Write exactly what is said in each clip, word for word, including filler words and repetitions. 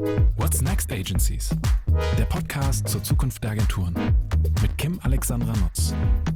What's Next Agencies? Der Podcast zur Zukunft der Agenturen mit Kim Alexandra Nutz.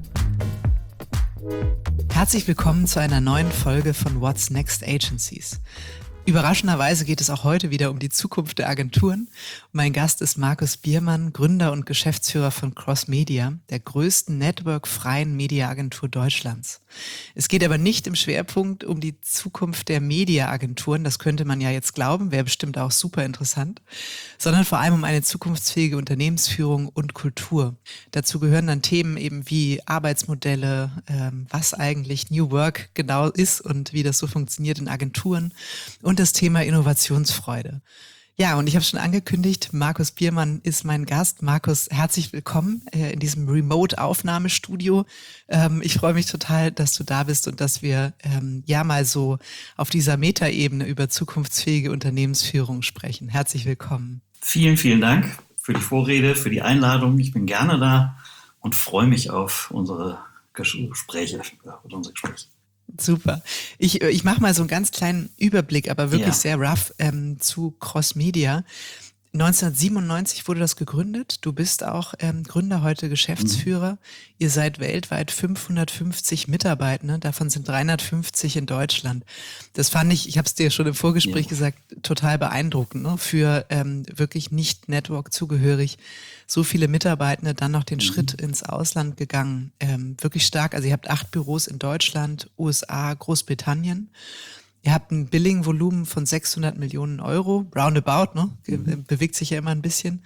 Herzlich willkommen zu einer neuen Folge von What's Next Agencies. Überraschenderweise geht es auch heute wieder um die Zukunft der Agenturen. Mein Gast ist Markus Biermann, Gründer und Geschäftsführer von Crossmedia, der größten networkfreien Mediaagentur Deutschlands. Es geht aber nicht im Schwerpunkt um die Zukunft der Mediaagenturen, das könnte man ja jetzt glauben, wäre bestimmt auch super interessant, sondern vor allem um eine zukunftsfähige Unternehmensführung und Kultur. Dazu gehören dann Themen eben wie Arbeitsmodelle, ähm, was eigentlich New Work genau ist und wie das so funktioniert in Agenturen und das Thema Innovationsfreude. Ja, und ich habe schon angekündigt, Markus Biermann ist mein Gast. Markus, herzlich willkommen äh, in diesem Remote-Aufnahmestudio. Ähm, ich freue mich total, dass du da bist und dass wir ähm, ja mal so auf dieser Metaebene über zukunftsfähige Unternehmensführung sprechen. Herzlich willkommen. Vielen, vielen Dank für die Vorrede, für die Einladung. Ich bin gerne da und freue mich auf unsere Gespräche, ja, unsere Gespräche. Super. Ich, ich mache mal so einen ganz kleinen Überblick, aber wirklich ja. sehr rough ähm, zu Crossmedia. neunzehnhundertsiebenundneunzig wurde das gegründet. Du bist auch ähm, Gründer, heute Geschäftsführer. Mhm. Ihr seid weltweit fünfhundertfünfzig Mitarbeitende, davon sind dreihundertfünfzig in Deutschland. Das fand ich, ich habe es dir schon im Vorgespräch ja. gesagt, total beeindruckend, ne? Für ähm, wirklich nicht Network zugehörig. So viele Mitarbeitende, dann noch den mhm. Schritt ins Ausland gegangen. Ähm, wirklich stark. Also ihr habt acht Büros in Deutschland, U S A, Großbritannien. Ihr habt ein Billing-Volumen von sechshundert Millionen Euro, roundabout, ne? Mhm. Bewegt sich ja immer ein bisschen.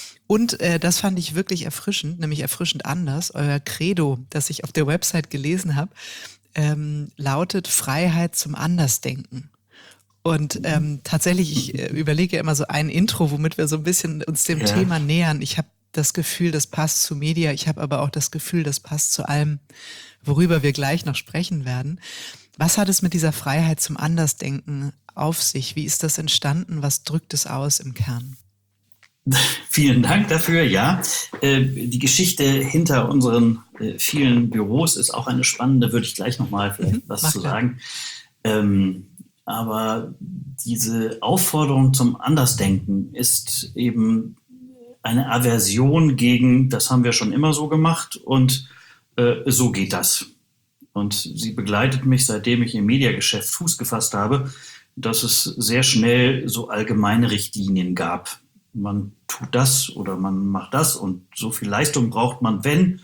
Und äh, das fand ich wirklich erfrischend, nämlich erfrischend anders. Euer Credo, das ich auf der Website gelesen habe, ähm, lautet Freiheit zum Andersdenken. Und ähm, tatsächlich, ich äh, überlege ja immer so ein Intro, womit wir so ein bisschen uns dem ja. Thema nähern. Ich habe das Gefühl, das passt zu Media. Ich habe aber auch das Gefühl, das passt zu allem, worüber wir gleich noch sprechen werden. Was hat es mit dieser Freiheit zum Andersdenken auf sich? Wie ist das entstanden? Was drückt es aus im Kern? Vielen Dank dafür. Ja, äh, die Geschichte hinter unseren äh, vielen Büros ist auch eine spannende, würde ich gleich nochmal vielleicht mhm, was zu sagen. Ähm, aber diese Aufforderung zum Andersdenken ist eben eine Aversion gegen, das haben wir schon immer so gemacht und äh, so geht das. Und sie begleitet mich, seitdem ich im Mediageschäft Fuß gefasst habe, dass es sehr schnell so allgemeine Richtlinien gab. Man tut das oder man macht das und so viel Leistung braucht man, wenn.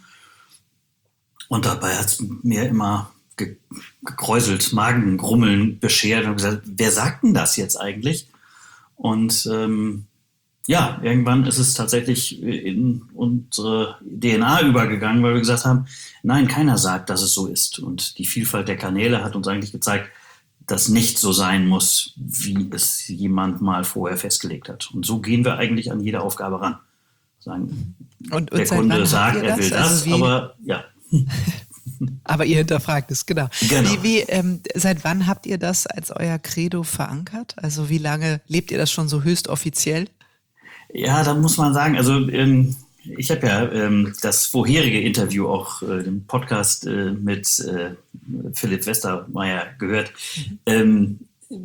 Und dabei hat es mir immer ge- gekräuselt, Magengrummeln beschert und gesagt, wer sagt denn das jetzt eigentlich? Und ähm, ja, irgendwann ist es tatsächlich in unsere D N A übergegangen, weil wir gesagt haben, nein, keiner sagt, dass es so ist. Und die Vielfalt der Kanäle hat uns eigentlich gezeigt, dass nicht so sein muss, wie es jemand mal vorher festgelegt hat. Und so gehen wir eigentlich an jede Aufgabe ran. Sagen, und, und der Kunde sagt, er will das, also wie, aber ja. Aber ihr hinterfragt es, genau. genau. Wie, wie, ähm, seit wann habt ihr das als euer Credo verankert? Also wie lange lebt ihr das schon so höchst offiziell? Ja, da muss man sagen, also ähm, ich habe ja ähm, das vorherige Interview, auch äh, den Podcast äh, mit äh, Philipp Westermeier gehört. Ähm,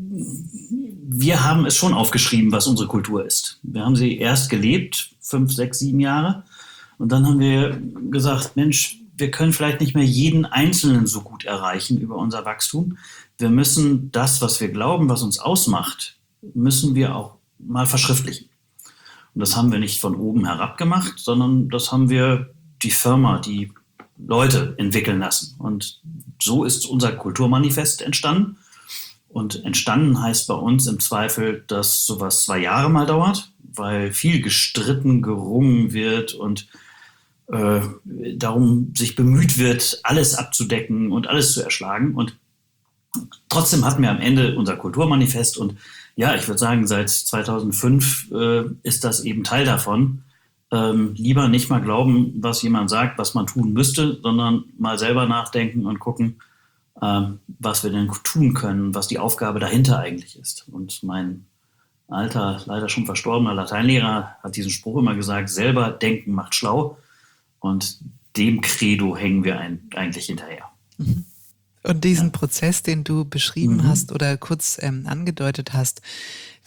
wir haben es schon aufgeschrieben, was unsere Kultur ist. Wir haben sie erst gelebt, fünf, sechs, sieben Jahre. Und dann haben wir gesagt, Mensch, wir können vielleicht nicht mehr jeden Einzelnen so gut erreichen über unser Wachstum. Wir müssen das, was wir glauben, was uns ausmacht, müssen wir auch mal verschriftlichen. Und das haben wir nicht von oben herab gemacht, sondern das haben wir die Firma, die Leute entwickeln lassen. Und so ist unser Kulturmanifest entstanden. Und entstanden heißt bei uns im Zweifel, dass sowas zwei Jahre mal dauert, weil viel gestritten, gerungen wird und äh, darum sich bemüht wird, alles abzudecken und alles zu erschlagen. Und trotzdem hatten wir am Ende unser Kulturmanifest und ja, ich würde sagen, seit zweitausendfünf äh, ist das eben Teil davon. Ähm, lieber nicht mal glauben, was jemand sagt, was man tun müsste, sondern mal selber nachdenken und gucken, ähm, was wir denn tun können, was die Aufgabe dahinter eigentlich ist. Und mein alter, leider schon verstorbener Lateinlehrer hat diesen Spruch immer gesagt, selber denken macht schlau. Und dem Credo hängen wir ein, eigentlich hinterher. Mhm. Und diesen Prozess, den du beschrieben mhm. hast oder kurz ähm, angedeutet hast,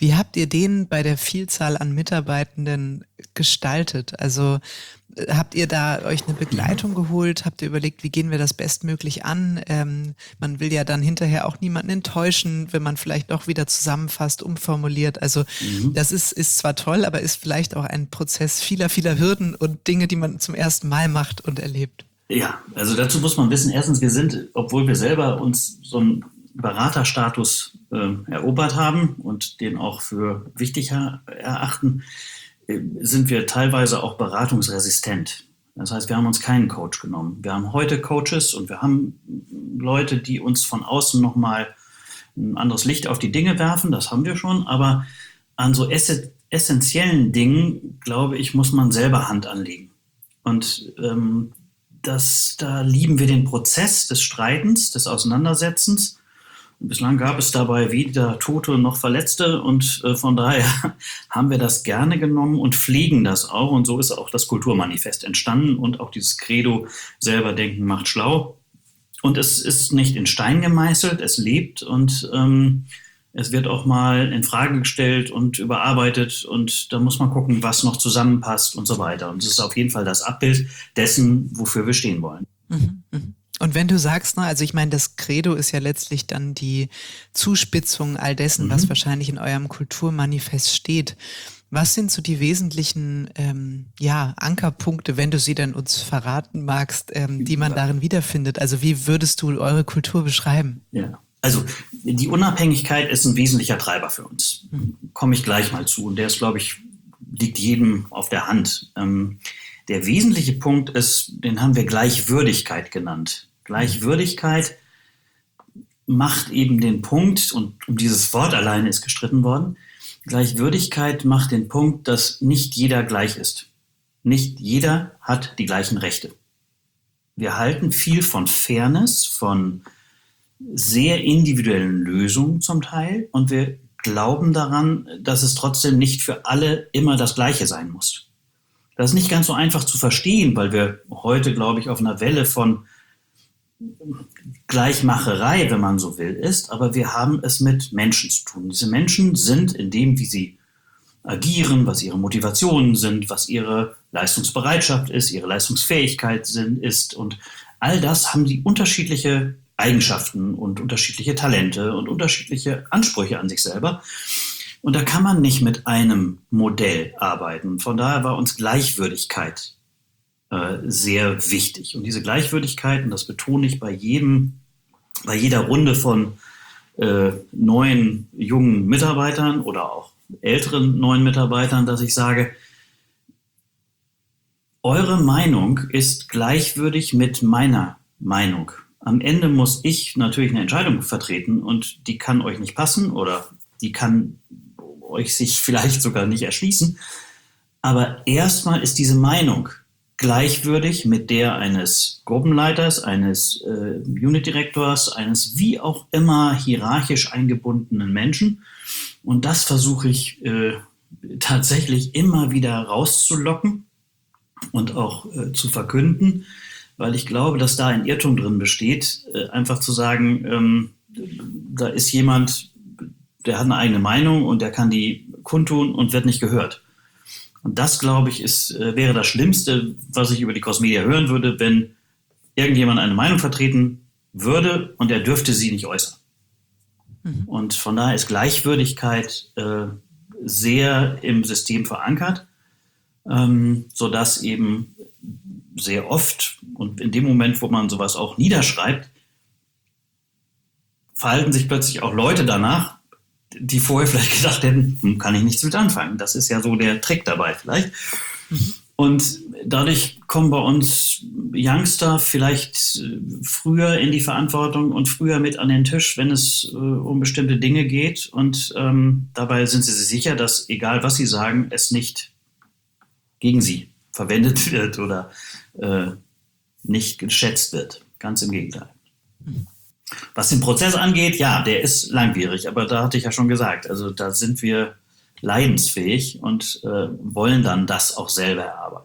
Wie habt ihr den bei der Vielzahl an Mitarbeitenden gestaltet? Also habt ihr da euch eine Begleitung geholt? Habt ihr überlegt, wie gehen wir das bestmöglich an? Ähm, man will ja dann hinterher auch niemanden enttäuschen, wenn man vielleicht doch wieder zusammenfasst, umformuliert. Also mhm. das ist, ist zwar toll, aber ist vielleicht auch ein Prozess vieler, vieler Hürden und Dinge, die man zum ersten Mal macht und erlebt. Ja, also dazu muss man wissen, erstens, wir sind, obwohl wir selber uns so einen Beraterstatus äh, erobert haben und den auch für wichtig erachten, sind wir teilweise auch beratungsresistent. Das heißt, wir haben uns keinen Coach genommen. Wir haben heute Coaches und wir haben Leute, die uns von außen nochmal ein anderes Licht auf die Dinge werfen. Das haben wir schon. Aber an so ess- essentiellen Dingen, glaube ich, muss man selber Hand anlegen. Und ähm, das, da lieben wir den Prozess des Streitens, des Auseinandersetzens. Bislang gab es dabei weder Tote noch Verletzte und äh, von daher haben wir das gerne genommen und pflegen das auch. Und so ist auch das Kulturmanifest entstanden und auch dieses Credo, selber denken macht schlau. Und es ist nicht in Stein gemeißelt, es lebt und ähm, es wird auch mal in Frage gestellt und überarbeitet und da muss man gucken, was noch zusammenpasst und so weiter. Und es ist auf jeden Fall das Abbild dessen, wofür wir stehen wollen. Mhm, mh. Und wenn du sagst, ne, also ich meine, das Credo ist ja letztlich dann die Zuspitzung all dessen, mhm. was wahrscheinlich in eurem Kulturmanifest steht. Was sind so die wesentlichen ähm, ja, Ankerpunkte, wenn du sie dann uns verraten magst, ähm, die man darin wiederfindet? Also wie würdest du eure Kultur beschreiben? Ja, also die Unabhängigkeit ist ein wesentlicher Treiber für uns. Mhm. Komme ich gleich mal zu. Und der ist, glaube ich, liegt jedem auf der Hand. Ähm, der wesentliche Punkt ist, den haben wir Gleichwürdigkeit genannt. Gleichwürdigkeit macht eben den Punkt, und um dieses Wort alleine ist gestritten worden, Gleichwürdigkeit macht den Punkt, dass nicht jeder gleich ist. Nicht jeder hat die gleichen Rechte. Wir halten viel von Fairness, von sehr individuellen Lösungen zum Teil und wir glauben daran, dass es trotzdem nicht für alle immer das Gleiche sein muss. Das ist nicht ganz so einfach zu verstehen, weil wir heute, glaube ich, auf einer Welle von Gleichmacherei, wenn man so will, ist, aber wir haben es mit Menschen zu tun. Diese Menschen sind in dem, wie sie agieren, was ihre Motivationen sind, was ihre Leistungsbereitschaft ist, ihre Leistungsfähigkeit sind, ist und all das haben die unterschiedliche Eigenschaften und unterschiedliche Talente und unterschiedliche Ansprüche an sich selber. Und da kann man nicht mit einem Modell arbeiten. Von daher war uns Gleichwürdigkeit sehr wichtig. Und diese Gleichwürdigkeit, und das betone ich bei jedem, bei jeder Runde von äh, neuen, jungen Mitarbeitern oder auch älteren neuen Mitarbeitern, dass ich sage, eure Meinung ist gleichwürdig mit meiner Meinung. Am Ende muss ich natürlich eine Entscheidung vertreten und die kann euch nicht passen oder die kann euch sich vielleicht sogar nicht erschließen. Aber erstmal ist diese Meinung gleichwürdig mit der eines Gruppenleiters, eines äh, Unit-Direktors, eines wie auch immer hierarchisch eingebundenen Menschen. Und das versuche ich äh, tatsächlich immer wieder rauszulocken und auch äh, zu verkünden, weil ich glaube, dass da ein Irrtum drin besteht, äh, einfach zu sagen, ähm, da ist jemand, der hat eine eigene Meinung und der kann die kundtun und wird nicht gehört. Und das, glaube ich, ist, wäre das Schlimmste, was ich über die Crossmedia hören würde, wenn irgendjemand eine Meinung vertreten würde und er dürfte sie nicht äußern. Mhm. Und von daher ist Gleichwürdigkeit äh, sehr im System verankert, ähm, sodass eben sehr oft und in dem Moment, wo man sowas auch niederschreibt, verhalten sich plötzlich auch Leute danach, die vorher vielleicht gedacht hätten, hm, kann ich nichts mit anfangen. Das ist ja so der Trick dabei vielleicht. Mhm. Und dadurch kommen bei uns Youngster vielleicht früher in die Verantwortung und früher mit an den Tisch, wenn es äh, um bestimmte Dinge geht. Und ähm, dabei sind sie sich sicher, dass egal was sie sagen, es nicht gegen sie verwendet wird oder äh, nicht geschätzt wird. Ganz im Gegenteil. Mhm. Was den Prozess angeht, ja, der ist langwierig, aber da hatte ich ja schon gesagt, also da sind wir leidensfähig und äh, wollen dann das auch selber erarbeiten.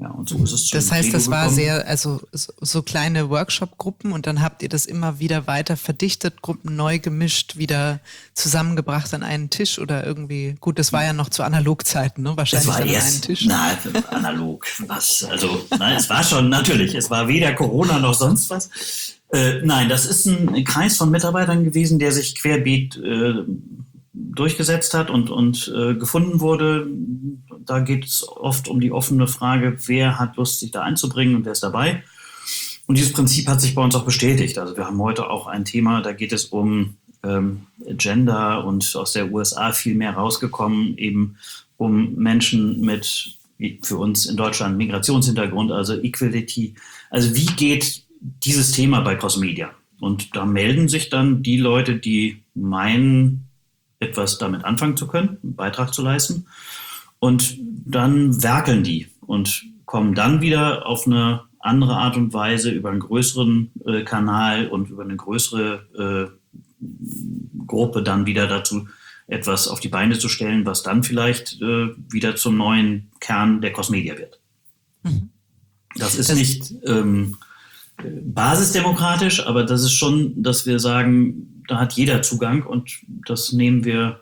Ja, und so ist es zum Das heißt, Credo das war gekommen. sehr, also so, so kleine Workshop-Gruppen und dann habt ihr das immer wieder weiter verdichtet, Gruppen neu gemischt, wieder zusammengebracht an einen Tisch oder irgendwie, gut, das war ja noch zu Analogzeiten, ne? Wahrscheinlich Das war dann an erst, einen Tisch. nein, analog, was, also, nein, es war schon, natürlich, es war weder Corona noch sonst was. Äh, nein, das ist ein Kreis von Mitarbeitern gewesen, der sich querbeet äh, durchgesetzt hat und, und äh, gefunden wurde. Da geht es oft um die offene Frage, wer hat Lust, sich da einzubringen und wer ist dabei. Und dieses Prinzip hat sich bei uns auch bestätigt. Also wir haben heute auch ein Thema, da geht es um ähm, Gender und aus der U S A viel mehr rausgekommen, eben um Menschen mit, wie für uns in Deutschland, Migrationshintergrund, also Equality. Also wie geht dieses Thema bei Crossmedia? Und da melden sich dann die Leute, die meinen, etwas damit anfangen zu können, einen Beitrag zu leisten. Und dann werkeln die und kommen dann wieder auf eine andere Art und Weise über einen größeren äh, Kanal und über eine größere äh, Gruppe dann wieder dazu, etwas auf die Beine zu stellen, was dann vielleicht äh, wieder zum neuen Kern der Crossmedia wird. Mhm. Das ist das nicht ähm, basisdemokratisch, aber das ist schon, dass wir sagen, da hat jeder Zugang und das nehmen wir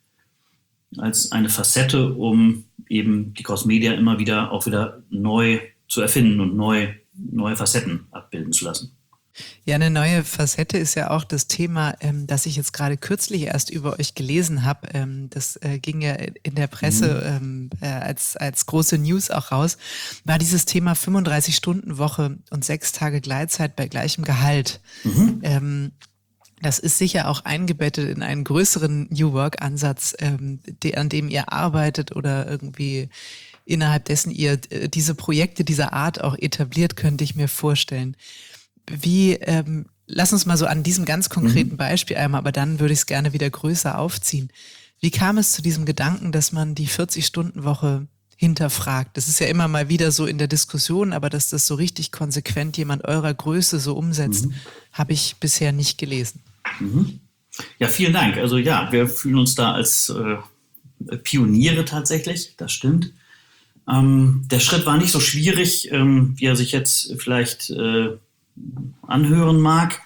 als eine Facette, um eben die Crossmedia immer wieder auch wieder neu zu erfinden und neu, neue Facetten abbilden zu lassen. Ja, eine neue Facette ist ja auch das Thema, ähm, das ich jetzt gerade kürzlich erst über euch gelesen habe. Ähm, das äh, ging ja in der Presse mhm. ähm, äh, als, als große News auch raus, war dieses Thema fünfunddreißig-Stunden-Woche und sechs Tage Gleitzeit bei gleichem Gehalt. Mhm. Ähm, das ist sicher auch eingebettet in einen größeren New Work-Ansatz, ähm, de, an dem ihr arbeitet oder irgendwie innerhalb dessen ihr äh, diese Projekte dieser Art auch etabliert, könnte ich mir vorstellen. Wie, ähm, lass uns mal so an diesem ganz konkreten mhm. Beispiel einmal, aber dann würde ich es gerne wieder größer aufziehen. Wie kam es zu diesem Gedanken, dass man die vierzig-Stunden-Woche hinterfragt? Das ist ja immer mal wieder so in der Diskussion, aber dass das so richtig konsequent jemand eurer Größe so umsetzt, mhm. habe ich bisher nicht gelesen. Mhm. Ja, vielen Dank. Also ja, wir fühlen uns da als äh, Pioniere tatsächlich, das stimmt. Ähm, der Schritt war nicht so schwierig, ähm, wie er sich jetzt vielleicht äh, anhören mag.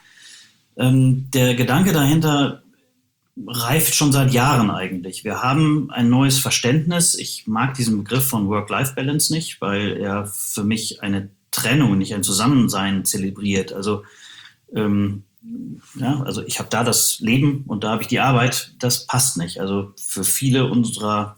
Ähm, der Gedanke dahinter reift schon seit Jahren eigentlich. Wir haben ein neues Verständnis. Ich mag diesen Begriff von Work-Life-Balance nicht, weil er für mich eine Trennung, nicht ein Zusammensein zelebriert. Also, ähm, ja, also ich habe da das Leben und da habe ich die Arbeit. Das passt nicht. Also für viele unserer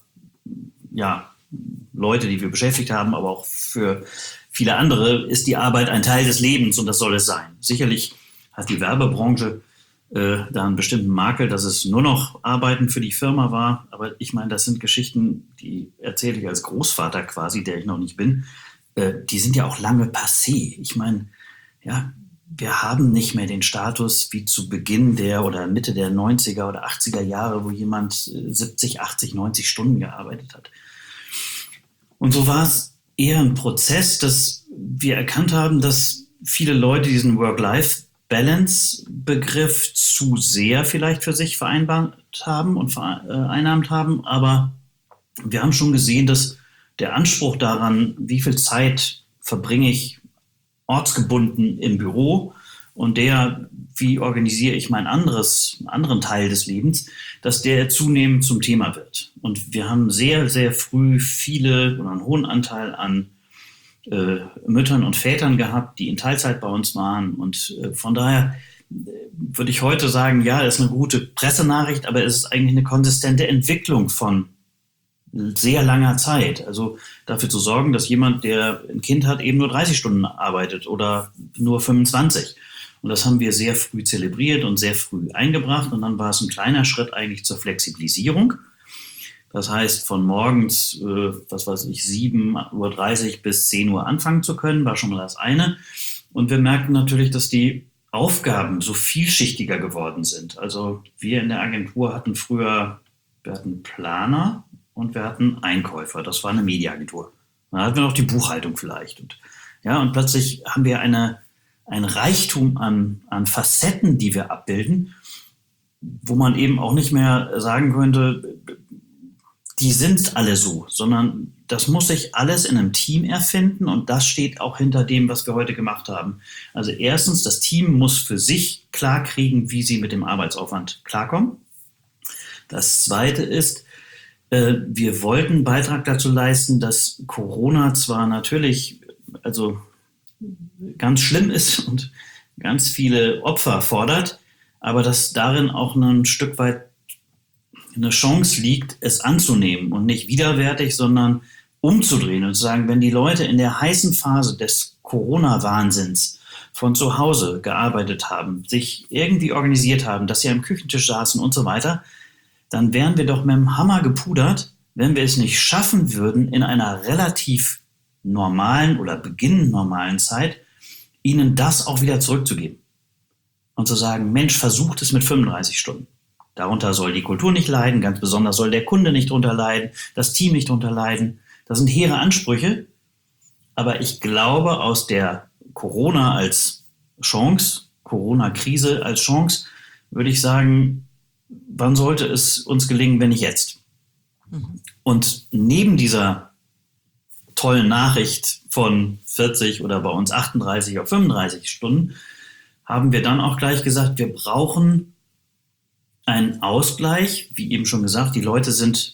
ja, Leute, die wir beschäftigt haben, aber auch für viele andere ist die Arbeit ein Teil des Lebens und das soll es sein. Sicherlich hat die Werbebranche äh, da einen bestimmten Makel, dass es nur noch Arbeiten für die Firma war. Aber ich meine, das sind Geschichten, die erzähle ich als Großvater quasi, der ich noch nicht bin. Äh, die sind ja auch lange passé. Ich meine, ja, wir haben nicht mehr den Status wie zu Beginn der oder Mitte der neunziger oder achtziger Jahre, wo jemand siebzig, achtzig, neunzig Stunden gearbeitet hat. Und so war es eher ein Prozess, dass wir erkannt haben, dass viele Leute diesen Work-Life-Balance-Begriff zu sehr vielleicht für sich vereinbart haben und vereinnahmt haben. Aber wir haben schon gesehen, dass der Anspruch daran, wie viel Zeit verbringe ich ortsgebunden im Büro und der, wie organisiere ich meinen anderes, anderen Teil des Lebens, dass der zunehmend zum Thema wird. Und wir haben sehr, sehr früh viele oder einen hohen Anteil an äh, Müttern und Vätern gehabt, die in Teilzeit bei uns waren. Und äh, von daher äh, würde ich heute sagen, ja, das ist eine gute Pressenachricht, aber es ist eigentlich eine konsistente Entwicklung von sehr langer Zeit. Also dafür zu sorgen, dass jemand, der ein Kind hat, eben nur dreißig Stunden arbeitet oder nur fünfundzwanzig. Und das haben wir sehr früh zelebriert und sehr früh eingebracht. Und dann war es ein kleiner Schritt eigentlich zur Flexibilisierung. Das heißt, von morgens, äh, was weiß ich, sieben Uhr dreißig bis zehn Uhr anfangen zu können, war schon mal das eine. Und wir merken natürlich, dass die Aufgaben so vielschichtiger geworden sind. Also wir in der Agentur hatten früher, wir hatten Planer und wir hatten Einkäufer. Das war eine Mediaagentur. Dann hatten wir noch die Buchhaltung vielleicht. Und, ja, und plötzlich haben wir eine, ein Reichtum an, an Facetten, die wir abbilden, wo man eben auch nicht mehr sagen könnte, die sind alle so, sondern das muss sich alles in einem Team erfinden und das steht auch hinter dem, was wir heute gemacht haben. Also erstens, das Team muss für sich klar kriegen, wie sie mit dem Arbeitsaufwand klarkommen. Das Zweite ist, äh, wir wollten einen Beitrag dazu leisten, dass Corona zwar natürlich also ganz schlimm ist und ganz viele Opfer fordert, aber dass darin auch ein Stück weit eine Chance liegt, es anzunehmen und nicht widerwärtig, sondern umzudrehen und zu sagen, wenn die Leute in der heißen Phase des Corona-Wahnsinns von zu Hause gearbeitet haben, sich irgendwie organisiert haben, dass sie am Küchentisch saßen und so weiter, dann wären wir doch mit dem Hammer gepudert, wenn wir es nicht schaffen würden, in einer relativ normalen oder beginnend normalen Zeit, ihnen das auch wieder zurückzugeben. Und zu sagen, Mensch, versucht es mit fünfunddreißig Stunden. Darunter soll die Kultur nicht leiden, ganz besonders soll der Kunde nicht drunter leiden, das Team nicht drunter leiden. Das sind hehre Ansprüche, aber ich glaube, aus der Corona als Chance, Corona-Krise als Chance, würde ich sagen, wann sollte es uns gelingen, wenn nicht jetzt? Mhm. Und neben dieser tollen Nachricht von vierzig oder bei uns achtunddreißig auf fünfunddreißig Stunden haben wir dann auch gleich gesagt, wir brauchen einen Ausgleich, wie eben schon gesagt, die Leute sind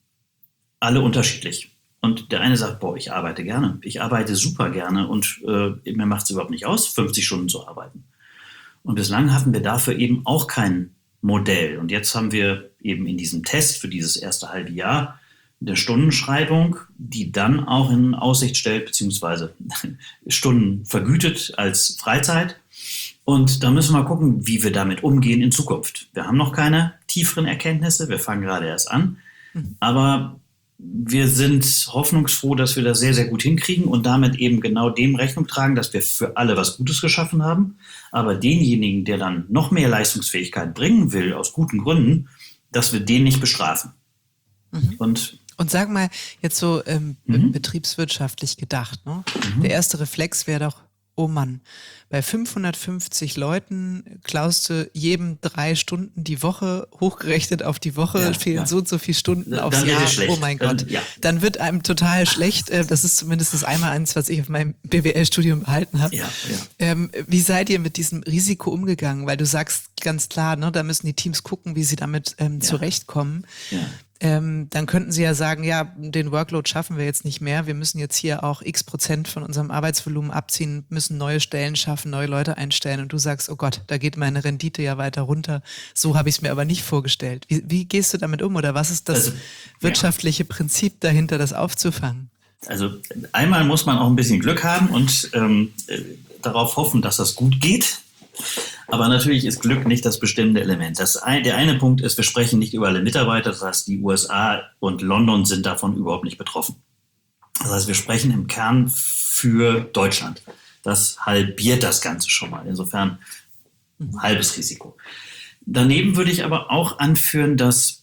alle unterschiedlich. Und der eine sagt, boah, ich arbeite gerne, ich arbeite super gerne und äh, mir macht es überhaupt nicht aus, fünfzig Stunden zu arbeiten. Und bislang hatten wir dafür eben auch kein Modell. Und jetzt haben wir eben in diesem Test für dieses erste halbe Jahr eine Stundenschreibung, die dann auch in Aussicht stellt, beziehungsweise Stunden vergütet als Freizeit. Und da müssen wir gucken, wie wir damit umgehen in Zukunft. Wir haben noch keine tieferen Erkenntnisse, wir fangen gerade erst an, mhm. aber wir sind hoffnungsfroh, dass wir das sehr, sehr gut hinkriegen und damit eben genau dem Rechnung tragen, dass wir für alle was Gutes geschaffen haben, aber denjenigen, der dann noch mehr Leistungsfähigkeit bringen will, aus guten Gründen, dass wir den nicht bestrafen. Mhm. Und Und sag mal, jetzt so ähm, mhm. betriebswirtschaftlich gedacht, ne? Mhm. Der erste Reflex wäre doch, oh Mann, bei fünfhundertfünfzig Leuten klaust du jedem drei Stunden die Woche, hochgerechnet auf die Woche, ja, fehlen ja. so und so viele Stunden dann aufs Jahr. Schlecht. Oh mein dann, Gott, ja. dann wird einem total schlecht. Das ist zumindest das einmal eins, was ich auf meinem B W L-Studium behalten habe. Ja, ja. Ähm, wie seid ihr mit diesem Risiko umgegangen? Weil du sagst ganz klar, ne, da müssen die Teams gucken, wie sie damit ähm, ja. zurechtkommen. Ja. Ähm, dann könnten sie ja sagen, ja, den Workload schaffen wir jetzt nicht mehr. Wir müssen jetzt hier auch x Prozent von unserem Arbeitsvolumen abziehen, müssen neue Stellen schaffen, neue Leute einstellen. Und du sagst, oh Gott, da geht meine Rendite ja weiter runter. So habe ich es mir aber nicht vorgestellt. Wie, wie gehst du damit um? Oder was ist das also, wirtschaftliche ja. Prinzip dahinter, das aufzufangen? Also einmal muss man auch ein bisschen Glück haben und ähm, darauf hoffen, dass das gut geht. Aber natürlich ist Glück nicht das bestimmende Element. Das ein, der eine Punkt ist, wir sprechen nicht über alle Mitarbeiter. Das heißt, die U S A und London sind davon überhaupt nicht betroffen. Das heißt, wir sprechen im Kern für Deutschland. Das halbiert das Ganze schon mal. Insofern ein halbes Risiko. Daneben würde ich aber auch anführen, dass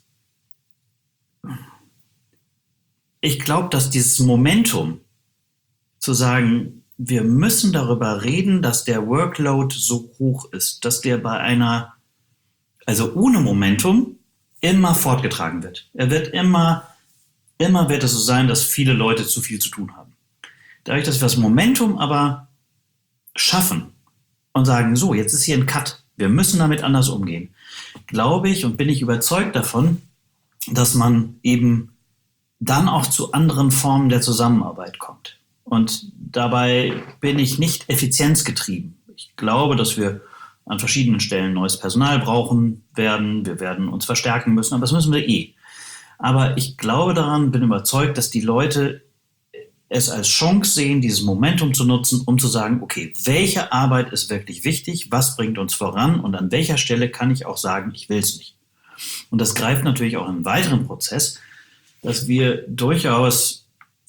ich glaube, dass dieses Momentum zu sagen, wir müssen darüber reden, dass der Workload so hoch ist, dass der bei einer, also ohne Momentum, immer fortgetragen wird. Er wird immer, immer wird es so sein, dass viele Leute zu viel zu tun haben. Dadurch, dass wir das Momentum aber schaffen und sagen, so, jetzt ist hier ein Cut, wir müssen damit anders umgehen, glaube ich und bin ich überzeugt davon, dass man eben dann auch zu anderen Formen der Zusammenarbeit kommt. Und dabei bin ich nicht effizienzgetrieben. Ich glaube, dass wir an verschiedenen Stellen neues Personal brauchen werden. Wir werden uns verstärken müssen, aber das müssen wir eh. Aber ich glaube daran, bin überzeugt, dass die Leute es als Chance sehen, dieses Momentum zu nutzen, um zu sagen, okay, welche Arbeit ist wirklich wichtig, was bringt uns voran und an welcher Stelle kann ich auch sagen, ich will es nicht. Und das greift natürlich auch in einen weiteren Prozess, dass wir durchaus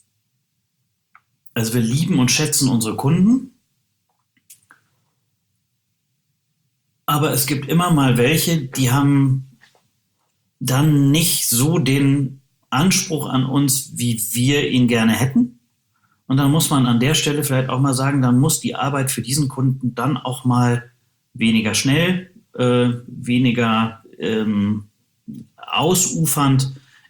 Also wir lieben und schätzen unsere Kunden, aber es gibt immer mal welche, die haben dann nicht so den Anspruch an uns, wie wir ihn gerne hätten. Und dann muss man an der Stelle vielleicht auch mal sagen, dann muss die Arbeit für diesen Kunden dann auch mal weniger schnell, äh, weniger ähm, ausufernd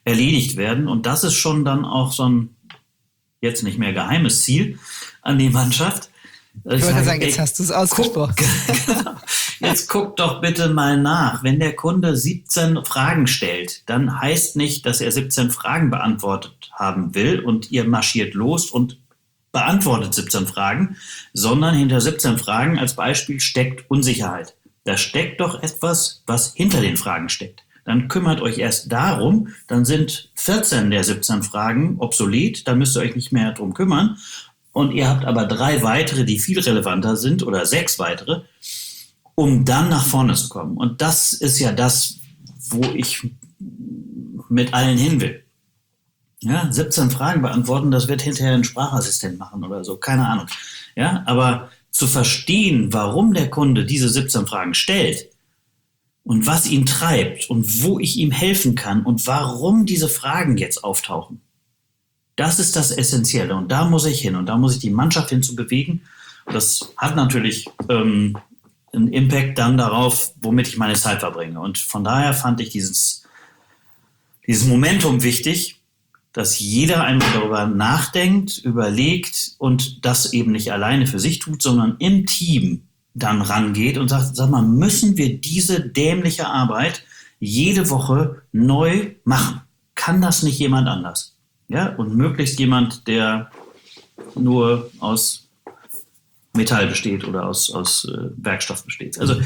erledigt werden. Und das ist schon dann auch so ein jetzt nicht mehr geheimes Ziel an die Mannschaft. Ich, ich wollte sagen, jetzt ey, hast du es ausgesprochen. Guck, jetzt guck doch bitte mal nach. Wenn der Kunde siebzehn Fragen stellt, dann heißt nicht, dass er siebzehn Fragen beantwortet haben will und ihr marschiert los und beantwortet siebzehn Fragen, sondern hinter siebzehn Fragen als Beispiel steckt Unsicherheit. Da steckt doch etwas, was hinter den Fragen steckt. Dann kümmert euch erst darum, dann sind vierzehn der siebzehn Fragen obsolet, da müsst ihr euch nicht mehr drum kümmern. Und ihr habt aber drei weitere, die viel relevanter sind oder sechs weitere, um dann nach vorne zu kommen. Und das ist ja das, wo ich mit allen hin will. Ja, siebzehn Fragen beantworten, das wird hinterher ein Sprachassistent machen oder so, keine Ahnung. Ja, aber zu verstehen, warum der Kunde diese siebzehn Fragen stellt, und was ihn treibt und wo ich ihm helfen kann und warum diese Fragen jetzt auftauchen. Das ist das Essentielle und da muss ich hin und da muss ich die Mannschaft hinzu bewegen. Das hat natürlich ähm, einen Impact dann darauf, womit ich meine Zeit verbringe. Und von daher fand ich dieses, dieses Momentum wichtig, dass jeder einmal darüber nachdenkt, überlegt und das eben nicht alleine für sich tut, sondern im Team dann rangeht und sagt, sag mal, müssen wir diese dämliche Arbeit jede Woche neu machen? Kann das nicht jemand anders? Ja, und möglichst jemand, der nur aus Metall besteht oder aus, aus äh, Werkstoff besteht. Also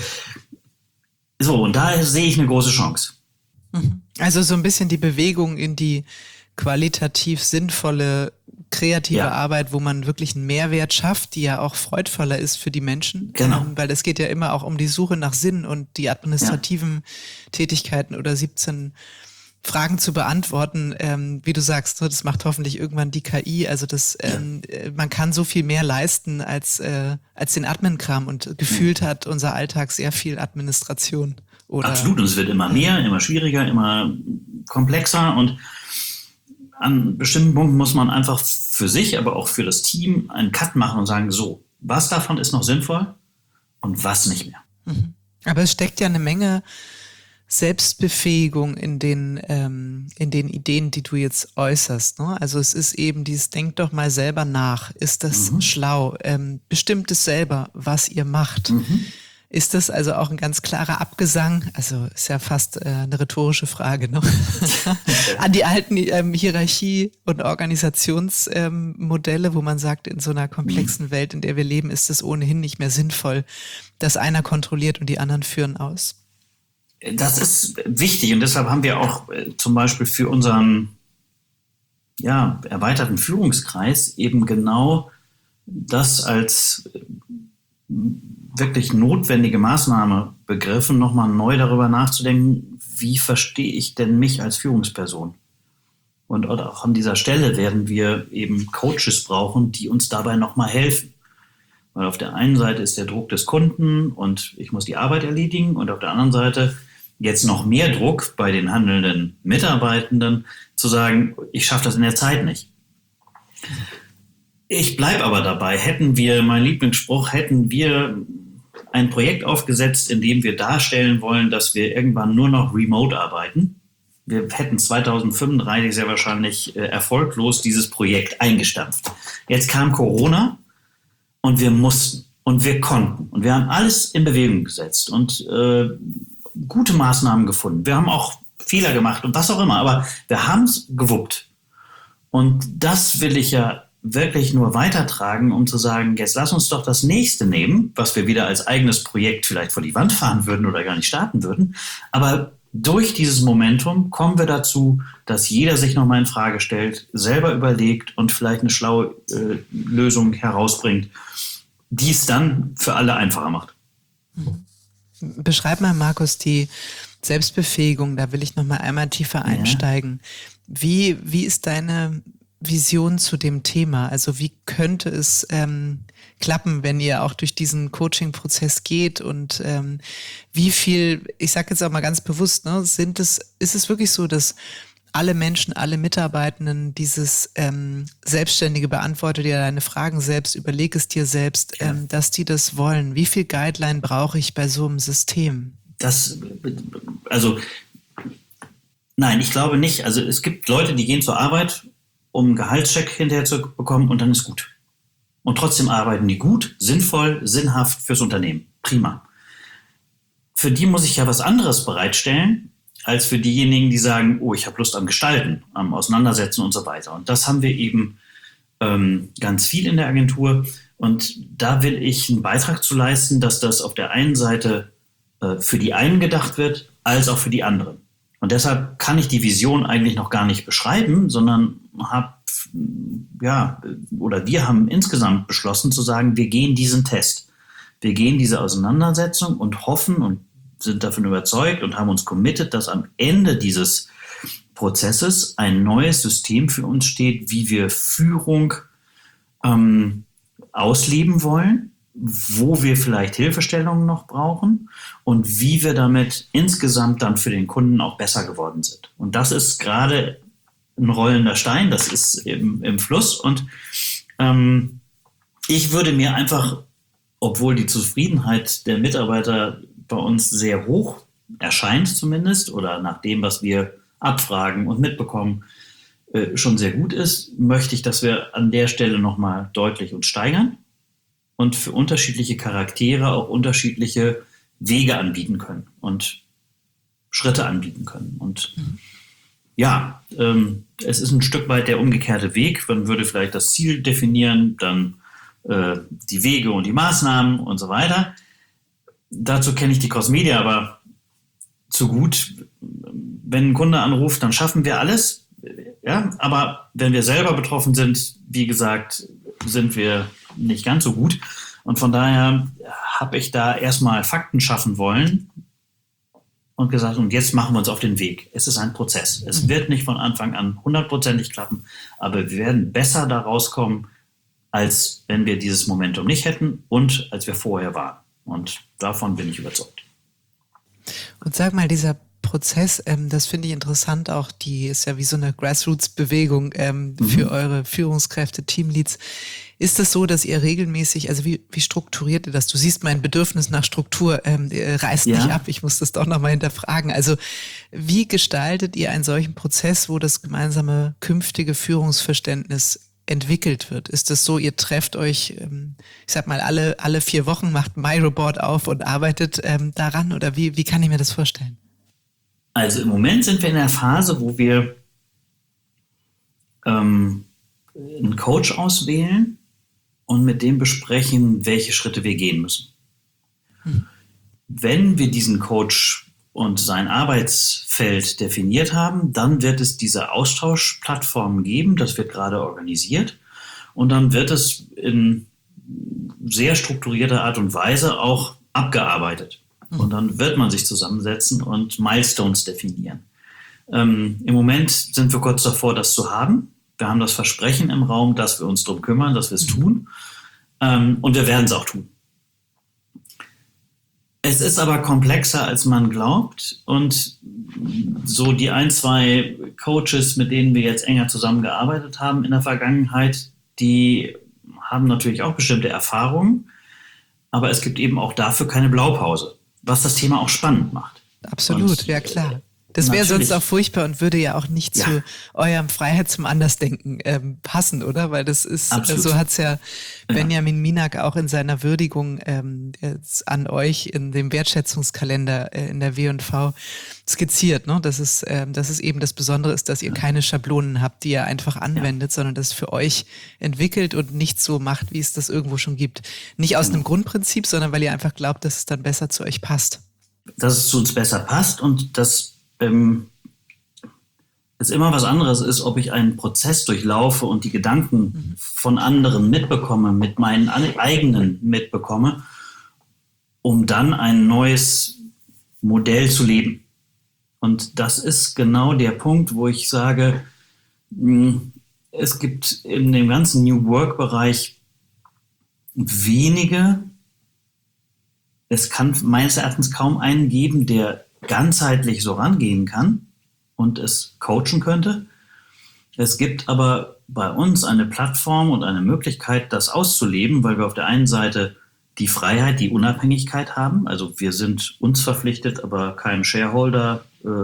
so, und da sehe ich eine große Chance. Also so ein bisschen die Bewegung in die qualitativ sinnvolle kreative ja. Arbeit, wo man wirklich einen Mehrwert schafft, die ja auch freudvoller ist für die Menschen. Genau. Ähm, weil es geht ja immer auch um die Suche nach Sinn und die administrativen ja. Tätigkeiten oder siebzehn Fragen zu beantworten. Ähm, wie du sagst, das macht hoffentlich irgendwann die K I. Also das, ähm, ja. man kann so viel mehr leisten als, äh, als den Admin-Kram und gefühlt ja. hat unser Alltag sehr viel Administration. Oder absolut, und es wird immer mehr, immer schwieriger, immer komplexer und an bestimmten Punkten muss man einfach für sich, aber auch für das Team einen Cut machen und sagen, so, was davon ist noch sinnvoll und was nicht mehr. Mhm. Aber es steckt ja eine Menge Selbstbefähigung in den, ähm, in den Ideen, die du jetzt äußerst. Ne? Also es ist eben dieses, denk doch mal selber nach. Ist das mhm. schlau? Ähm, bestimmt es selber, was ihr macht. Mhm. Ist das also auch ein ganz klarer Abgesang? Also ist ja fast äh, eine rhetorische Frage, ne? An die alten ähm, Hierarchie- und Organisationsmodelle, ähm, wo man sagt, in so einer komplexen Welt, in der wir leben, ist es ohnehin nicht mehr sinnvoll, dass einer kontrolliert und die anderen führen aus. Das ist wichtig und deshalb haben wir auch äh, zum Beispiel für unseren ja, erweiterten Führungskreis eben genau das als äh, wirklich notwendige Maßnahme begriffen, nochmal neu darüber nachzudenken, wie verstehe ich denn mich als Führungsperson? Und auch an dieser Stelle werden wir eben Coaches brauchen, die uns dabei nochmal helfen. Weil auf der einen Seite ist der Druck des Kunden und ich muss die Arbeit erledigen und auf der anderen Seite jetzt noch mehr Druck bei den handelnden Mitarbeitenden zu sagen, ich schaffe das in der Zeit nicht. Ich bleibe aber dabei, hätten wir, mein Lieblingsspruch, hätten wir ein Projekt aufgesetzt, in dem wir darstellen wollen, dass wir irgendwann nur noch remote arbeiten. Wir hätten zweitausendfünfunddreißig sehr wahrscheinlich äh, erfolglos dieses Projekt eingestampft. Jetzt kam Corona und wir mussten und wir konnten und wir haben alles in Bewegung gesetzt und äh, gute Maßnahmen gefunden. Wir haben auch Fehler gemacht und was auch immer, aber wir haben es gewuppt. Und das will ich ja wirklich nur weitertragen, um zu sagen, jetzt lass uns doch das nächste nehmen, was wir wieder als eigenes Projekt vielleicht vor die Wand fahren würden oder gar nicht starten würden. Aber durch dieses Momentum kommen wir dazu, dass jeder sich nochmal in Frage stellt, selber überlegt und vielleicht eine schlaue äh, Lösung herausbringt, die es dann für alle einfacher macht. Beschreib mal, Markus, die Selbstbefähigung, da will ich nochmal einmal tiefer einsteigen. Ja. Wie, wie ist deine Vision zu dem Thema? Also wie könnte es ähm, klappen, wenn ihr auch durch diesen Coaching-Prozess geht und ähm, wie viel, ich sage jetzt auch mal ganz bewusst, ne, sind es, ist es wirklich so, dass alle Menschen, alle Mitarbeitenden dieses ähm, selbstständige beantworte dir deine Fragen selbst, überleg es dir selbst, ja. ähm, dass die das wollen? Wie viel Guideline brauche ich bei so einem System? Das, also Nein, ich glaube nicht. Also es gibt Leute, die gehen zur Arbeit, um einen Gehaltscheck hinterher zu bekommen und dann ist gut. Und trotzdem arbeiten die gut, sinnvoll, sinnhaft fürs Unternehmen. Prima. Für die muss ich ja was anderes bereitstellen, als für diejenigen, die sagen, oh, ich habe Lust am Gestalten, am Auseinandersetzen und so weiter. Und das haben wir eben ähm, ganz viel in der Agentur. Und da will ich einen Beitrag zu leisten, dass das auf der einen Seite äh, für die einen gedacht wird, als auch für die anderen. Und deshalb kann ich die Vision eigentlich noch gar nicht beschreiben, sondern habe, ja, oder wir haben insgesamt beschlossen zu sagen, wir gehen diesen Test. Wir gehen diese Auseinandersetzung und hoffen und sind davon überzeugt und haben uns committed, dass am Ende dieses Prozesses ein neues System für uns steht, wie wir Führung ähm, ausleben wollen, wo wir vielleicht Hilfestellungen noch brauchen und wie wir damit insgesamt dann für den Kunden auch besser geworden sind. Und das ist gerade ein rollender Stein, das ist im, im Fluss. Und ähm, ich würde mir einfach, obwohl die Zufriedenheit der Mitarbeiter bei uns sehr hoch erscheint zumindest oder nach dem, was wir abfragen und mitbekommen, äh, schon sehr gut ist, möchte ich, dass wir an der Stelle nochmal deutlich uns steigern und für unterschiedliche Charaktere auch unterschiedliche Wege anbieten können und Schritte anbieten können. Und mhm. ja, ähm, es ist ein Stück weit der umgekehrte Weg. Man würde vielleicht das Ziel definieren, dann äh, die Wege und die Maßnahmen und so weiter. Dazu kenne ich die Crossmedia aber zu gut. Wenn ein Kunde anruft, dann schaffen wir alles. Ja, aber wenn wir selber betroffen sind, wie gesagt, sind wir nicht ganz so gut. Und von daher habe ich da erstmal Fakten schaffen wollen und gesagt, und jetzt machen wir uns auf den Weg. Es ist ein Prozess. Es wird nicht von Anfang an hundertprozentig klappen, aber wir werden besser da rauskommen, als wenn wir dieses Momentum nicht hätten und als wir vorher waren. Und davon bin ich überzeugt. Und sag mal, dieser Prozess, ähm, das finde ich interessant auch, die ist ja wie so eine Grassroots-Bewegung ähm, mhm. für eure Führungskräfte, Teamleads. Ist es so, dass ihr regelmäßig, also wie, wie strukturiert ihr das? Du siehst mein Bedürfnis nach Struktur, ähm, reißt ja. nicht ab, ich muss das doch nochmal hinterfragen. Also wie gestaltet ihr einen solchen Prozess, wo das gemeinsame künftige Führungsverständnis entwickelt wird? Ist es so, ihr trefft euch, ähm, ich sag mal, alle, alle vier Wochen, macht MyReport auf und arbeitet ähm, daran? Oder wie, wie kann ich mir das vorstellen? Also im Moment sind wir in der Phase, wo wir ähm, einen Coach auswählen und mit dem besprechen, welche Schritte wir gehen müssen. Hm. Wenn wir diesen Coach und sein Arbeitsfeld definiert haben, dann wird es diese Austauschplattformen geben, das wird gerade organisiert und dann wird es in sehr strukturierter Art und Weise auch abgearbeitet. Und dann wird man sich zusammensetzen und Milestones definieren. Ähm, im Moment sind wir kurz davor, das zu haben. Wir haben das Versprechen im Raum, dass wir uns darum kümmern, dass wir es tun. Ähm, und wir werden es auch tun. Es ist aber komplexer, als man glaubt. Und so die ein, zwei Coaches, mit denen wir jetzt enger zusammengearbeitet haben in der Vergangenheit, die haben natürlich auch bestimmte Erfahrungen. Aber es gibt eben auch dafür keine Blaupause, was das Thema auch spannend macht. Absolut, und, ja klar. Das wäre sonst auch furchtbar und würde ja auch nicht ja. zu eurem Freiheit zum Andersdenken ähm, passen, oder? Weil das ist, äh, so hat's ja Benjamin ja. Minak auch in seiner Würdigung ähm, an euch in dem Wertschätzungskalender äh, in der W und V skizziert, ne? Dass es, ähm, dass es eben das Besondere ist, dass ihr ja. keine Schablonen habt, die ihr einfach anwendet, ja. sondern das für euch entwickelt und nicht so macht, wie es das irgendwo schon gibt. Nicht aus genau. einem Grundprinzip, sondern weil ihr einfach glaubt, dass es dann besser zu euch passt. Dass es zu uns besser passt und dass ähm, es immer was anderes ist, ob ich einen Prozess durchlaufe und die Gedanken mhm. von anderen mitbekomme, mit meinen eigenen mitbekomme, um dann ein neues Modell zu leben. Und das ist genau der Punkt, wo ich sage, es gibt in dem ganzen New Work-Bereich wenige, es kann meines Erachtens kaum einen geben, der ganzheitlich so rangehen kann und es coachen könnte. Es gibt aber bei uns eine Plattform und eine Möglichkeit, das auszuleben, weil wir auf der einen Seite die Freiheit, die Unabhängigkeit haben. Also wir sind uns verpflichtet, aber keinem Shareholder äh,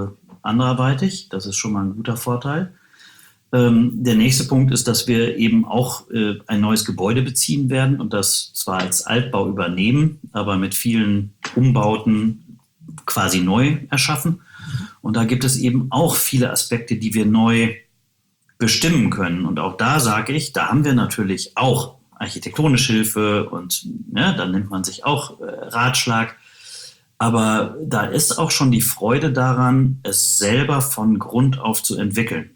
anderweitig. Das ist schon mal ein guter Vorteil. Ähm, der nächste Punkt ist, dass wir eben auch äh, ein neues Gebäude beziehen werden und das zwar als Altbau übernehmen, aber mit vielen Umbauten quasi neu erschaffen. Und da gibt es eben auch viele Aspekte, die wir neu bestimmen können. Und auch da sage ich, da haben wir natürlich auch architektonische Hilfe und ja, dann nimmt man sich auch äh, Ratschlag. Aber da ist auch schon die Freude daran, es selber von Grund auf zu entwickeln.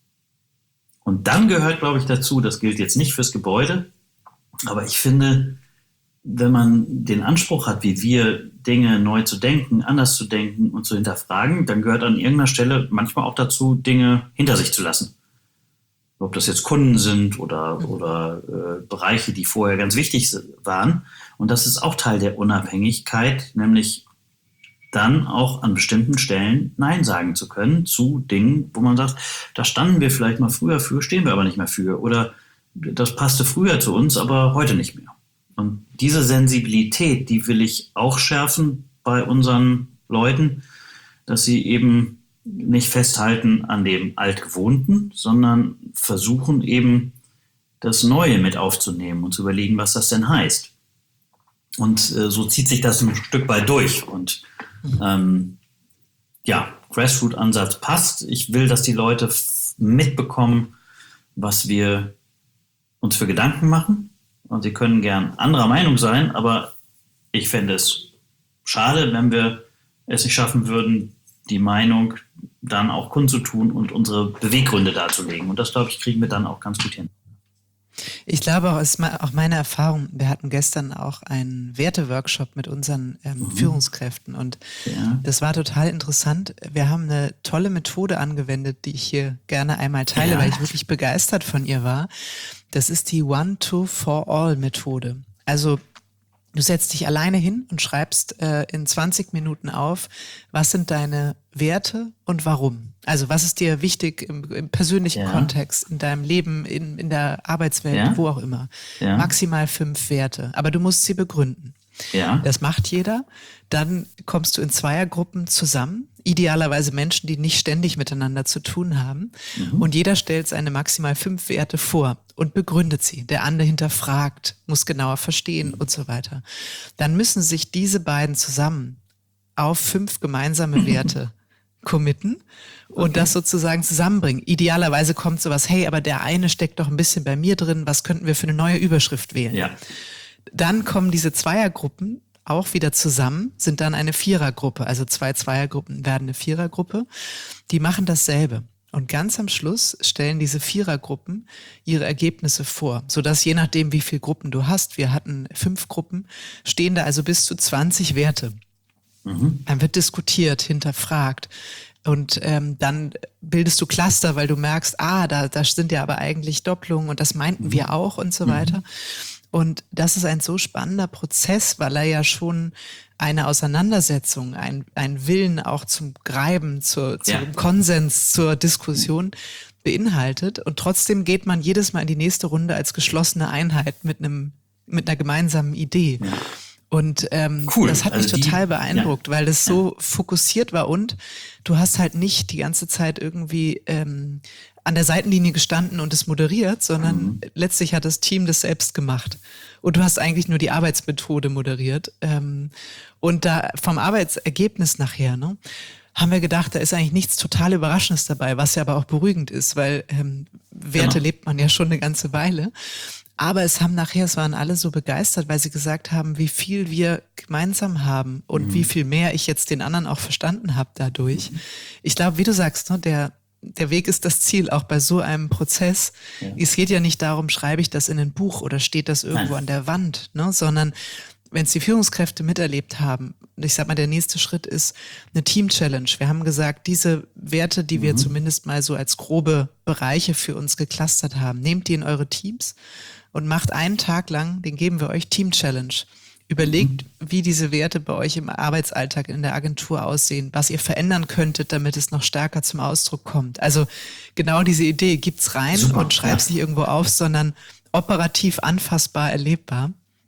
Und dann gehört, glaube ich, dazu, das gilt jetzt nicht fürs Gebäude, aber ich finde, wenn man den Anspruch hat, wie wir Dinge neu zu denken, anders zu denken und zu hinterfragen, dann gehört an irgendeiner Stelle manchmal auch dazu, Dinge hinter sich zu lassen. Ob das jetzt Kunden sind oder, oder äh, Bereiche, die vorher ganz wichtig waren. Und das ist auch Teil der Unabhängigkeit, nämlich dann auch an bestimmten Stellen Nein sagen zu können zu Dingen, wo man sagt, da standen wir vielleicht mal früher für, stehen wir aber nicht mehr für. Oder das passte früher zu uns, aber heute nicht mehr. Und diese Sensibilität, die will ich auch schärfen bei unseren Leuten, dass sie eben nicht festhalten an dem Altgewohnten, sondern versuchen eben das Neue mit aufzunehmen und zu überlegen, was das denn heißt. Und äh, so zieht sich das ein Stück weit durch. Und ähm, ja, Grassroot-Ansatz passt. Ich will, dass die Leute f- mitbekommen, was wir uns für Gedanken machen. Und sie können gern anderer Meinung sein, aber ich fände es schade, wenn wir es nicht schaffen würden, die Meinung dann auch kundzutun und unsere Beweggründe darzulegen. Und das, glaube ich, kriegen wir dann auch ganz gut hin. Ich glaube auch, ist auch meine Erfahrung, wir hatten gestern auch einen Werteworkshop mit unseren ähm, mhm. Führungskräften und ja. das war total interessant. Wir haben eine tolle Methode angewendet, die ich hier gerne einmal teile, ja. weil ich wirklich begeistert von ihr war. Das ist die One-to-For-All-Methode. Also du setzt dich alleine hin und schreibst äh, in zwanzig Minuten auf, was sind deine Werte und warum. Also was ist dir wichtig im, im persönlichen ja. Kontext, in deinem Leben, in, in der Arbeitswelt, ja. wo auch immer. Ja. Maximal fünf Werte, aber du musst sie begründen. Ja. Das macht jeder. Dann kommst du in Zweiergruppen zusammen, idealerweise Menschen, die nicht ständig miteinander zu tun haben. Mhm. Und jeder stellt seine maximal fünf Werte vor und begründet sie. Der andere hinterfragt, muss genauer verstehen mhm. und so weiter. Dann müssen sich diese beiden zusammen auf fünf gemeinsame Werte committen und okay. das sozusagen zusammenbringen. Idealerweise kommt sowas, hey, aber der eine steckt doch ein bisschen bei mir drin, was könnten wir für eine neue Überschrift wählen? Ja. Dann kommen diese Zweiergruppen auch wieder zusammen, sind dann eine Vierergruppe, also zwei Zweiergruppen werden eine Vierergruppe. Die machen dasselbe. Und ganz am Schluss stellen diese Vierergruppen ihre Ergebnisse vor, sodass je nachdem, wie viele Gruppen du hast, wir hatten fünf Gruppen, stehen da also bis zu zwanzig Werte. Mhm. Dann wird diskutiert, hinterfragt. Und ähm, dann bildest du Cluster, weil du merkst, ah, da, da sind ja aber eigentlich Doppelungen und das meinten mhm. wir auch und so weiter. Mhm. Und das ist ein so spannender Prozess, weil er ja schon eine Auseinandersetzung, ein, ein Willen auch zum Greifen, zur, zum ja. Konsens, zur Diskussion beinhaltet. Und trotzdem geht man jedes Mal in die nächste Runde als geschlossene Einheit mit einem, mit einer gemeinsamen Idee. Ja. Und ähm, cool. das hat mich also total die, beeindruckt, ja. weil das so ja. fokussiert war und du hast halt nicht die ganze Zeit irgendwie ähm, an der Seitenlinie gestanden und es moderiert, sondern mhm. letztlich hat das Team das selbst gemacht. Und du hast eigentlich nur die Arbeitsmethode moderiert. Ähm, und da vom Arbeitsergebnis nachher, ne, haben wir gedacht, da ist eigentlich nichts total Überraschendes dabei, was ja aber auch beruhigend ist, weil ähm, Werte genau. lebt man ja schon eine ganze Weile. Aber es haben nachher, es waren alle so begeistert, weil sie gesagt haben, wie viel wir gemeinsam haben und mhm. wie viel mehr ich jetzt den anderen auch verstanden habe dadurch. Mhm. Ich glaube, wie du sagst, ne, der der Weg ist das Ziel, auch bei so einem Prozess. Ja. Es geht ja nicht darum, schreibe ich das in ein Buch oder steht das irgendwo Nein. an der Wand, ne, sondern wenn es die Führungskräfte miterlebt haben, ich sag mal, der nächste Schritt ist eine Team-Challenge. Wir haben gesagt, diese Werte, die mhm. wir zumindest mal so als grobe Bereiche für uns geclustert haben, nehmt die in eure Teams und macht einen Tag lang, den geben wir euch, Team-Challenge. Überlegt, mhm. wie diese Werte bei euch im Arbeitsalltag in der Agentur aussehen, was ihr verändern könntet, damit es noch stärker zum Ausdruck kommt. Also genau diese Idee, gibt's rein Super, und schreib's ja. nicht irgendwo auf, sondern operativ anfassbar, erlebbar.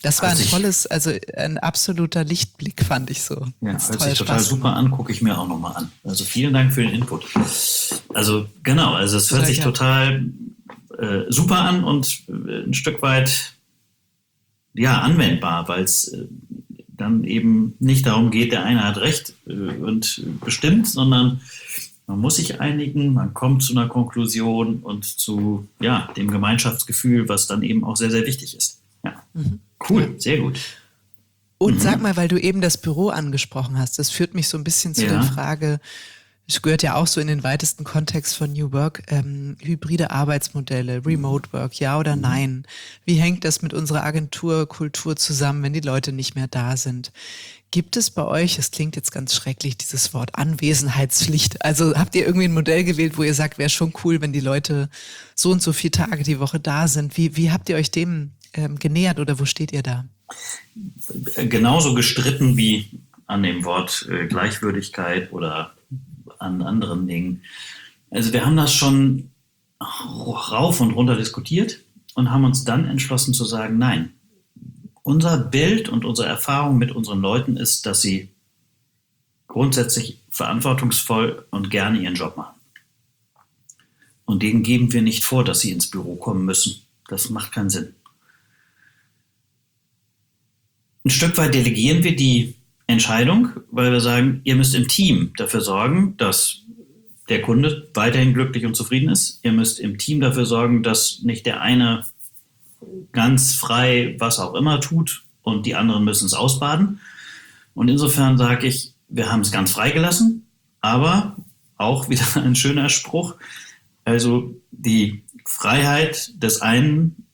Das war ein tolles, also ein absoluter Lichtblick, fand ich so. Ja, hört sich total super an, gucke ich mir auch nochmal an. Also vielen Dank für den Input. Also genau, also es hört sich total äh, super an und äh, ein Stück weit ja anwendbar, weil es äh, dann eben nicht darum geht, der eine hat Recht äh, und bestimmt, sondern man muss sich einigen, man kommt zu einer Konklusion und zu ja, dem Gemeinschaftsgefühl, was dann eben auch sehr, sehr wichtig ist. Ja. Mhm. Cool, sehr gut. Und mhm. sag mal, weil du eben das Büro angesprochen hast, das führt mich so ein bisschen zu ja. der Frage, es gehört ja auch so in den weitesten Kontext von New Work, ähm, hybride Arbeitsmodelle, Remote Work, ja oder nein? Wie hängt das mit unserer Agenturkultur zusammen, wenn die Leute nicht mehr da sind? Gibt es bei euch, es klingt jetzt ganz schrecklich, dieses Wort Anwesenheitspflicht, also habt ihr irgendwie ein Modell gewählt, wo ihr sagt, wäre schon cool, wenn die Leute so und so viele Tage die Woche da sind? Wie, wie habt ihr euch dem ähm, genähert oder wo steht ihr da? Genauso gestritten wie an dem Wort äh, Gleichwürdigkeit oder an anderen Dingen. Also wir haben das schon rauf und runter diskutiert und haben uns dann entschlossen zu sagen, nein, unser Bild und unsere Erfahrung mit unseren Leuten ist, dass sie grundsätzlich verantwortungsvoll und gerne ihren Job machen. Und denen geben wir nicht vor, dass sie ins Büro kommen müssen. Das macht keinen Sinn. Ein Stück weit delegieren wir die Entscheidung, weil wir sagen, ihr müsst im Team dafür sorgen, dass der Kunde weiterhin glücklich und zufrieden ist. Ihr müsst im Team dafür sorgen, dass nicht der eine ganz frei was auch immer tut und die anderen müssen es ausbaden. Und insofern sage ich, wir haben es ganz frei gelassen, aber auch wieder ein schöner Spruch. Also die Freiheit des einen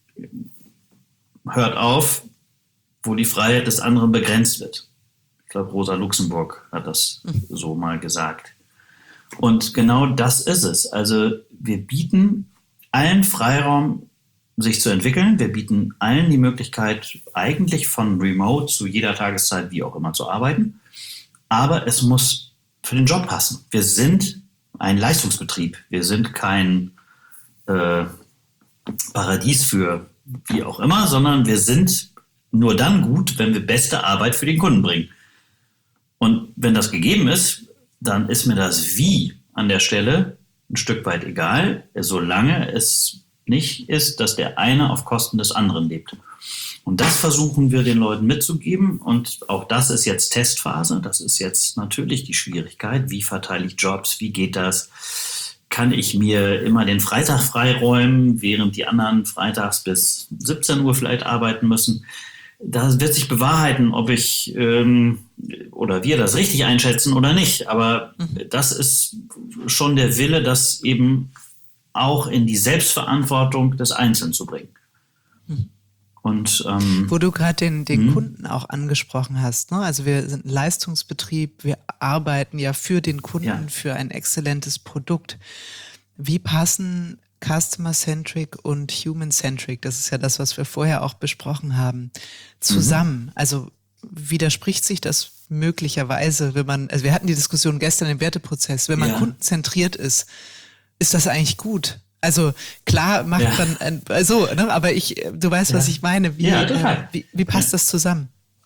hört auf, wo die Freiheit des anderen begrenzt wird. Ich glaube, Rosa Luxemburg hat das so mal gesagt. Und genau das ist es. Also wir bieten allen Freiraum, sich zu entwickeln. Wir bieten allen die Möglichkeit, eigentlich von Remote zu jeder Tageszeit, wie auch immer, zu arbeiten. Aber es muss für den Job passen. Wir sind ein Leistungsbetrieb. Wir sind kein äh, Paradies für wie auch immer, sondern wir sind nur dann gut, wenn wir beste Arbeit für den Kunden bringen. Und wenn das gegeben ist, dann ist mir das Wie an der Stelle ein Stück weit egal, solange es nicht ist, dass der eine auf Kosten des anderen lebt. Und das versuchen wir den Leuten mitzugeben. Und auch das ist jetzt Testphase. Das ist jetzt natürlich die Schwierigkeit. Wie verteile ich Jobs? Wie geht das? Kann ich mir immer den Freitag freiräumen, während die anderen freitags bis siebzehn Uhr vielleicht arbeiten müssen? Da wird sich bewahrheiten, ob ich ähm, oder wir das richtig einschätzen oder nicht. Aber mhm. das ist schon der Wille, das eben auch in die Selbstverantwortung des Einzelnen zu bringen. Mhm. Und, ähm, Wo du gerade den, den mhm. Kunden auch angesprochen hast, ne? Also wir sind ein Leistungsbetrieb, wir arbeiten ja für den Kunden, ja. für ein exzellentes Produkt. Wie passen Customer-Centric und Human-Centric, das ist ja das, was wir vorher auch besprochen haben, zusammen? Mhm. Also widerspricht sich das möglicherweise, wenn man, also wir hatten die Diskussion gestern im Werteprozess, wenn man ja. kundenzentriert ist, ist das eigentlich gut? Also klar macht ja. man, ein, so, ne? Aber ich, du weißt, ja. was ich meine. Wie, ja, äh, wie, wie passt das zusammen?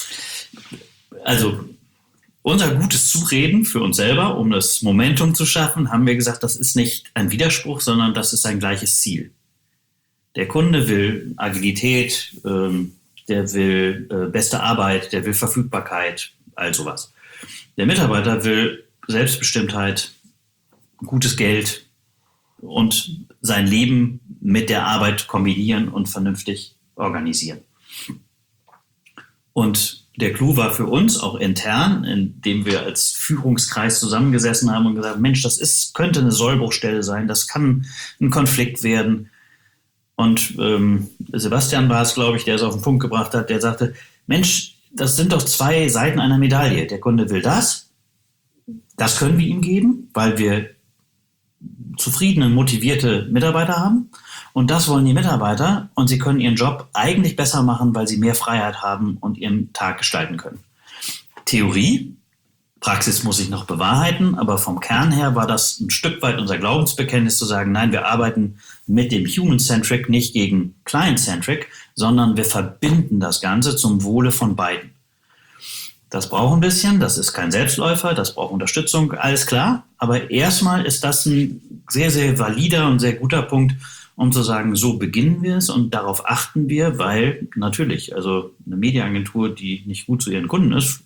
Also unser gutes Zureden für uns selber, um das Momentum zu schaffen, haben wir gesagt, das ist nicht ein Widerspruch, sondern das ist ein gleiches Ziel. Der Kunde will Agilität, ähm, der will äh, beste Arbeit, der will Verfügbarkeit, all sowas. Der Mitarbeiter will Selbstbestimmtheit, gutes Geld und sein Leben mit der Arbeit kombinieren und vernünftig organisieren. Und der Clou war für uns auch intern, indem wir als Führungskreis zusammengesessen haben und gesagt, Mensch, das ist, könnte eine Sollbruchstelle sein, das kann ein Konflikt werden. Und ähm, Sebastian war es, glaube ich, der es auf den Punkt gebracht hat, der sagte, Mensch, das sind doch zwei Seiten einer Medaille. Der Kunde will das, das können wir ihm geben, weil wir zufriedene, motivierte Mitarbeiter haben. Und das wollen die Mitarbeiter und sie können ihren Job eigentlich besser machen, weil sie mehr Freiheit haben und ihren Tag gestalten können. Theorie, Praxis muss sich noch bewahrheiten, aber vom Kern her war das ein Stück weit unser Glaubensbekenntnis zu sagen, nein, wir arbeiten mit dem Human-Centric nicht gegen Client-Centric, sondern wir verbinden das Ganze zum Wohle von beiden. Das braucht ein bisschen, das ist kein Selbstläufer, das braucht Unterstützung, alles klar. Aber erstmal ist das ein sehr, sehr valider und sehr guter Punkt, um zu sagen, so beginnen wir es und darauf achten wir, weil natürlich, also eine Mediaagentur, die nicht gut zu ihren Kunden ist,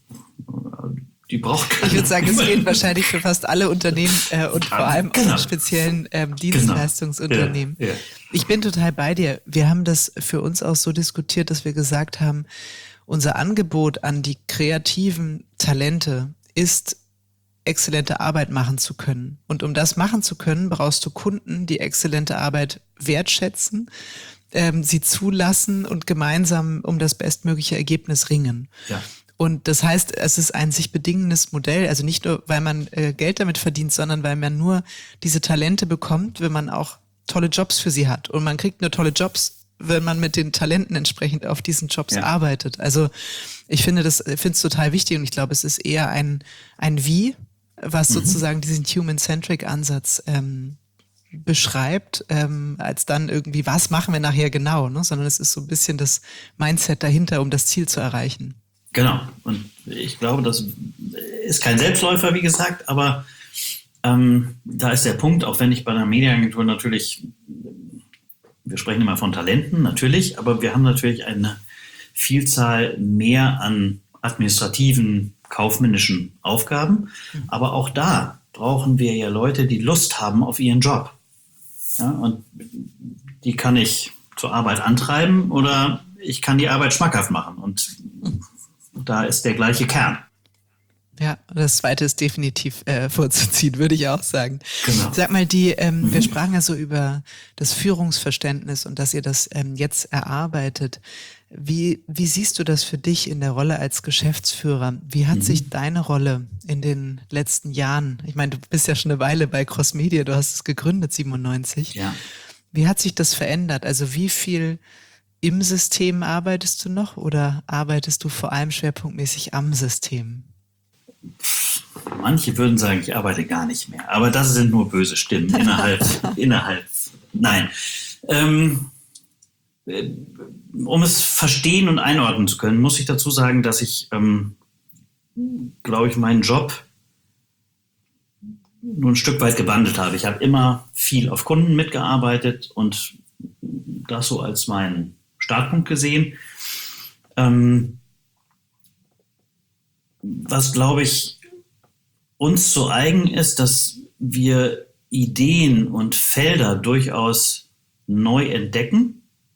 die braucht keine. Ich würde sagen, es gilt wahrscheinlich für fast alle Unternehmen äh, und vor allem genau. auch speziellen ähm, Dienstleistungsunternehmen. Genau. Ja, ja. Ich bin total bei dir. Wir haben das für uns auch so diskutiert, dass wir gesagt haben, unser Angebot an die kreativen Talente ist, exzellente Arbeit machen zu können. Und um das machen zu können, brauchst du Kunden, die exzellente Arbeit wertschätzen, ähm, sie zulassen und gemeinsam um das bestmögliche Ergebnis ringen. Ja. Und das heißt, es ist ein sich bedingendes Modell, also nicht nur, weil man äh, Geld damit verdient, sondern weil man nur diese Talente bekommt, wenn man auch tolle Jobs für sie hat. Und man kriegt nur tolle Jobs, wenn man mit den Talenten entsprechend auf diesen Jobs ja. arbeitet. Also ich finde das, finde es total wichtig und ich glaube, es ist eher ein, ein Wie, was mhm. sozusagen diesen Human-Centric-Ansatz ähm, beschreibt, ähm, als dann irgendwie, was machen wir nachher genau, ne? Sondern es ist so ein bisschen das Mindset dahinter, um das Ziel zu erreichen. Genau. Und ich glaube, das ist kein Selbstläufer, wie gesagt, aber ähm, da ist der Punkt, auch wenn ich bei einer Mediaagentur natürlich, wir sprechen immer von Talenten, natürlich, aber wir haben natürlich eine Vielzahl mehr an administrativen, kaufmännischen Aufgaben. Mhm. Aber auch da brauchen wir ja Leute, die Lust haben auf ihren Job. Ja, und die kann ich zur Arbeit antreiben oder ich kann die Arbeit schmackhaft machen. Und da ist der gleiche Kern. Ja, das zweite ist definitiv äh, vorzuziehen, würde ich auch sagen. Genau. Sag mal, die, ähm, mhm. wir sprachen ja so über das Führungsverständnis und dass ihr das ähm, jetzt erarbeitet. Wie, wie siehst du das für dich in der Rolle als Geschäftsführer? Wie hat mhm. sich deine Rolle in den letzten Jahren, ich meine, du bist ja schon eine Weile bei Crossmedia, du hast es gegründet, siebenundneunzig. Ja. Wie hat sich das verändert? Also wie viel im System arbeitest du noch oder arbeitest du vor allem schwerpunktmäßig am System? Manche würden sagen, ich arbeite gar nicht mehr. Aber das sind nur böse Stimmen innerhalb. innerhalb. Nein. Ähm, um es verstehen und einordnen zu können, muss ich dazu sagen, dass ich, ähm, glaube ich, meinen Job nur ein Stück weit gewandelt habe. Ich habe immer viel auf Kunden mitgearbeitet und das so als meinen Startpunkt gesehen. Ähm, was, glaube ich, uns so eigen ist, dass wir Ideen und Felder durchaus neu entdecken.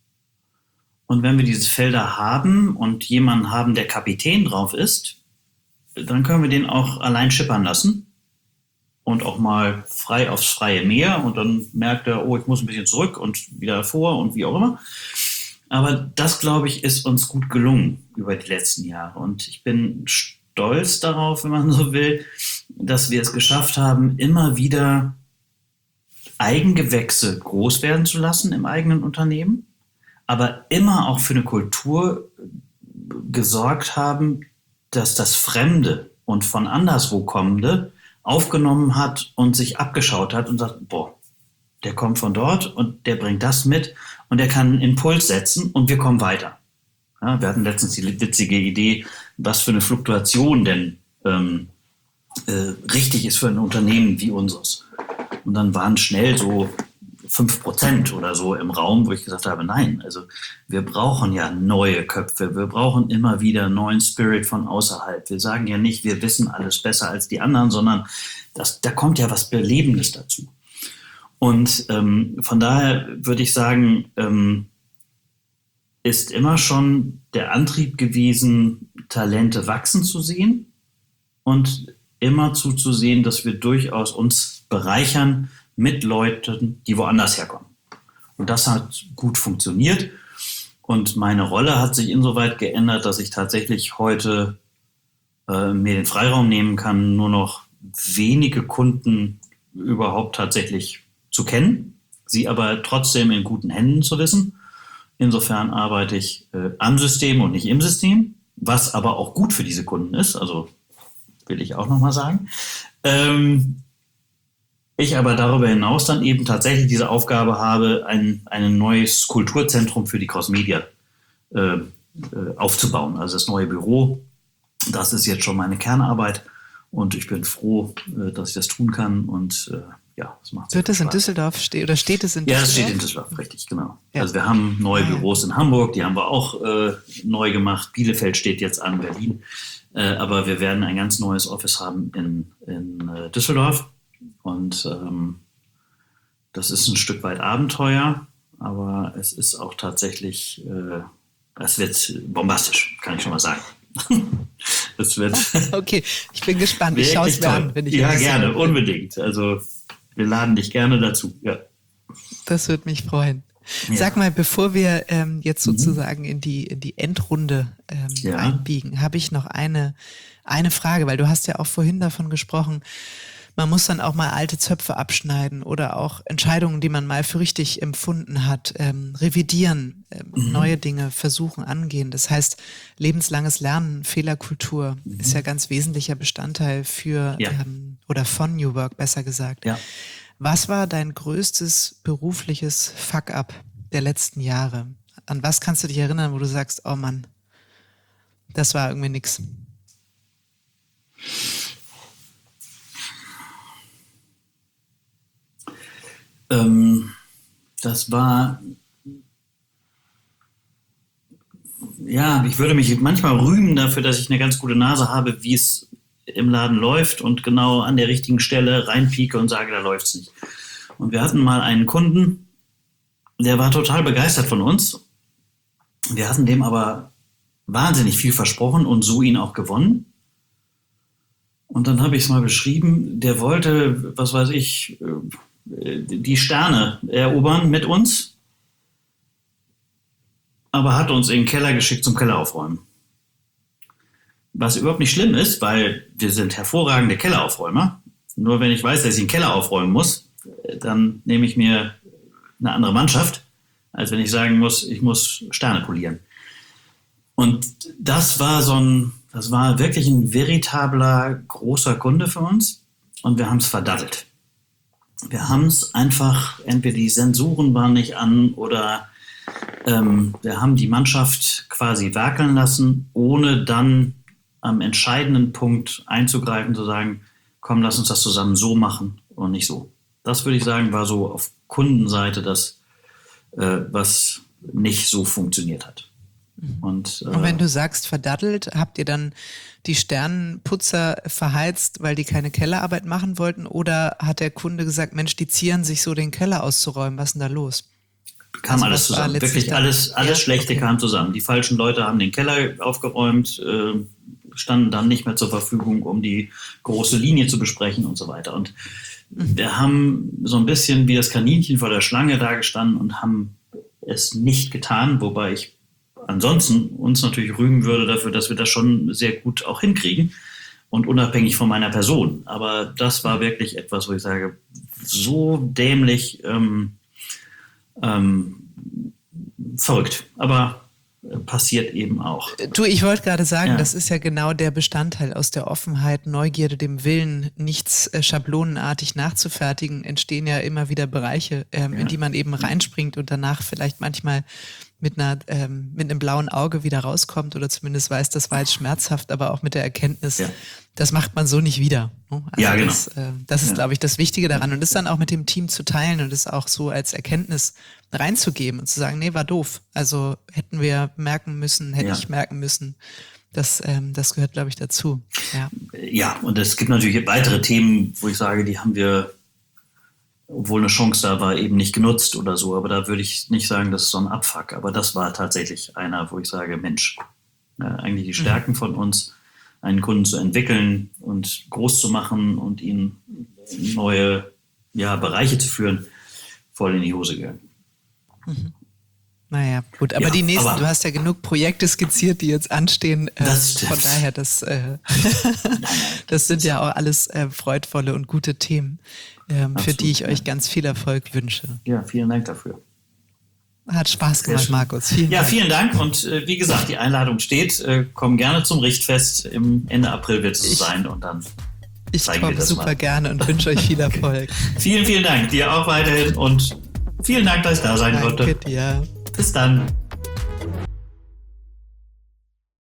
Und wenn wir diese Felder haben und jemanden haben, der Kapitän drauf ist, dann können wir den auch allein schippern lassen und auch mal frei aufs freie Meer. Und dann merkt er, oh, ich muss ein bisschen zurück und wieder vor und wie auch immer. Aber das, glaube ich, ist uns gut gelungen über die letzten Jahre. Und ich bin stolz darauf, wenn man so will, dass wir es geschafft haben, immer wieder Eigengewächse groß werden zu lassen im eigenen Unternehmen, aber immer auch für eine Kultur gesorgt haben, dass das Fremde und von anderswo Kommende aufgenommen hat und sich abgeschaut hat und sagt, boah, der kommt von dort und der bringt das mit und der kann einen Impuls setzen und wir kommen weiter. Ja, wir hatten letztens die witzige Idee, was für eine Fluktuation denn ähm, äh, richtig ist für ein Unternehmen wie unseres. Und dann waren schnell so fünf Prozent oder so im Raum, wo ich gesagt habe, nein, also wir brauchen ja neue Köpfe, wir brauchen immer wieder neuen Spirit von außerhalb. Wir sagen ja nicht, wir wissen alles besser als die anderen, sondern das, da kommt ja was Belebendes dazu. Und ähm, von daher würde ich sagen, ähm, ist immer schon der Antrieb gewesen, Talente wachsen zu sehen und immer zuzusehen, dass wir durchaus uns bereichern mit Leuten, die woanders herkommen. Und das hat gut funktioniert. Und meine Rolle hat sich insoweit geändert, dass ich tatsächlich heute äh, mir den Freiraum nehmen kann, nur noch wenige Kunden überhaupt tatsächlich zu kennen, sie aber trotzdem in guten Händen zu wissen. Insofern arbeite ich äh, am System und nicht im System, was aber auch gut für diese Kunden ist. Also will ich auch nochmal sagen. Ähm, ich aber darüber hinaus dann eben tatsächlich diese Aufgabe habe, ein, ein neues Kulturzentrum für die Crossmedia äh, aufzubauen. Also das neue Büro, das ist jetzt schon meine Kernarbeit und ich bin froh, dass ich das tun kann und äh, ja, das macht Wird es in Düsseldorf stehen oder steht es in Düsseldorf? Ja, es steht steht in Düsseldorf, richtig, genau. Ja. Also wir haben neue ah, Büros ja. in Hamburg, die haben wir auch äh, neu gemacht. Bielefeld steht jetzt an, Berlin. Äh, aber wir werden ein ganz neues Office haben in, in äh, Düsseldorf und ähm, das ist ein Stück weit Abenteuer, aber es ist auch tatsächlich, äh, es wird bombastisch, kann ich schon mal sagen. Das wird okay, ich bin gespannt. Ich schaue es mir an, wenn ich Ja, gerne, bin. Unbedingt. Also wir laden dich gerne dazu. Ja. Das würde mich freuen. Ja. Sag mal, bevor wir ähm, jetzt sozusagen mhm. in die in die Endrunde ähm, ja. einbiegen, habe ich noch eine eine Frage, weil du hast ja auch vorhin davon gesprochen, man muss dann auch mal alte Zöpfe abschneiden oder auch Entscheidungen, die man mal für richtig empfunden hat, ähm, revidieren, ähm, mhm. neue Dinge versuchen, angehen. Das heißt, lebenslanges Lernen, Fehlerkultur mhm. ist ja ganz wesentlicher Bestandteil für ja. ähm, oder von New Work, besser gesagt. Ja. Was war dein größtes berufliches Fuck-up der letzten Jahre? An was kannst du dich erinnern, wo du sagst, oh Mann, das war irgendwie nix? Das war, ja, ich würde mich manchmal rühmen dafür, dass ich eine ganz gute Nase habe, wie es im Laden läuft und genau an der richtigen Stelle reinpieke und sage, da läuft es nicht. Und wir hatten mal einen Kunden, der war total begeistert von uns. Wir hatten dem aber wahnsinnig viel versprochen und so ihn auch gewonnen. Und dann habe ich es mal beschrieben, der wollte, was weiß ich, die Sterne erobern mit uns, aber hat uns in den Keller geschickt zum Keller aufräumen. Was überhaupt nicht schlimm ist, weil wir sind hervorragende Kelleraufräumer. Nur wenn ich weiß, dass ich den Keller aufräumen muss, dann nehme ich mir eine andere Mannschaft, als wenn ich sagen muss, ich muss Sterne polieren. Und das war so ein, das war wirklich ein veritabler großer Kunde für uns und wir haben es verdattelt. Wir haben es einfach, entweder die Sensoren waren nicht an oder ähm, wir haben die Mannschaft quasi werkeln lassen, ohne dann am entscheidenden Punkt einzugreifen, zu sagen, komm, lass uns das zusammen so machen und nicht so. Das würde ich sagen, war so auf Kundenseite das, äh, was nicht so funktioniert hat. Und, äh, und wenn du sagst verdattelt, habt ihr dann die Sternenputzer verheizt, weil die keine Kellerarbeit machen wollten? Oder hat der Kunde gesagt, Mensch, die zieren sich so, den Keller auszuräumen, was ist denn da los? Kam also alles zusammen, wirklich alles, alles ja? Schlechte okay. kam zusammen. Die falschen Leute haben den Keller aufgeräumt, äh, standen dann nicht mehr zur Verfügung, um die große Linie zu besprechen und so weiter. Und mhm. wir haben so ein bisschen wie das Kaninchen vor der Schlange da gestanden und haben es nicht getan, wobei ich ansonsten uns natürlich rühmen würde dafür, dass wir das schon sehr gut auch hinkriegen und unabhängig von meiner Person. Aber das war wirklich etwas, wo ich sage, so dämlich, ähm, ähm, verrückt. Aber passiert eben auch. Du, ich wollte gerade sagen, ja. das ist ja genau der Bestandteil aus der Offenheit, Neugierde, dem Willen, nichts äh, schablonenartig nachzufertigen, entstehen ja immer wieder Bereiche, ähm, ja. in die man eben reinspringt und danach vielleicht manchmal mit einer ähm, mit einem blauen Auge wieder rauskommt oder zumindest weiß, das war jetzt schmerzhaft, aber auch mit der Erkenntnis, ja. das macht man so nicht wieder. Also ja, genau. Das, äh, das ist, ja. glaube ich, das Wichtige daran und das dann auch mit dem Team zu teilen und das auch so als Erkenntnis reinzugeben und zu sagen, nee, war doof. Also hätten wir merken müssen, hätte ja. ich merken müssen. Das, ähm, das gehört, glaube ich, dazu. Ja. ja, und es gibt natürlich weitere Themen, wo ich sage, die haben wir, obwohl eine Chance da war, eben nicht genutzt oder so. Aber da würde ich nicht sagen, das ist so ein Abfuck. Aber das war tatsächlich einer, wo ich sage, Mensch, äh, eigentlich die Stärken mhm. von uns, einen Kunden zu entwickeln und groß zu machen und ihn in neue ja, Bereiche zu führen, voll in die Hose gegangen. Mhm. Naja, gut, aber ja, die nächsten, aber, du hast ja genug Projekte skizziert, die jetzt anstehen. Äh, das von daher, das, äh, das sind ja auch alles äh, freudvolle und gute Themen, ähm, für die ich euch ganz viel Erfolg wünsche. Ja, vielen Dank dafür. Hat Spaß gemacht, Markus. Vielen ja, Dank. vielen Dank. Und äh, wie gesagt, die Einladung steht. Äh, komm gerne zum Richtfest. Im Ende April wird es so sein. Und dann ich zeigen wir das super mal. gerne und wünsche euch viel Erfolg. Vielen, vielen Dank. Dir auch weiterhin. Und vielen Dank, dass ich da sein Danke konnte. dir. Bis dann.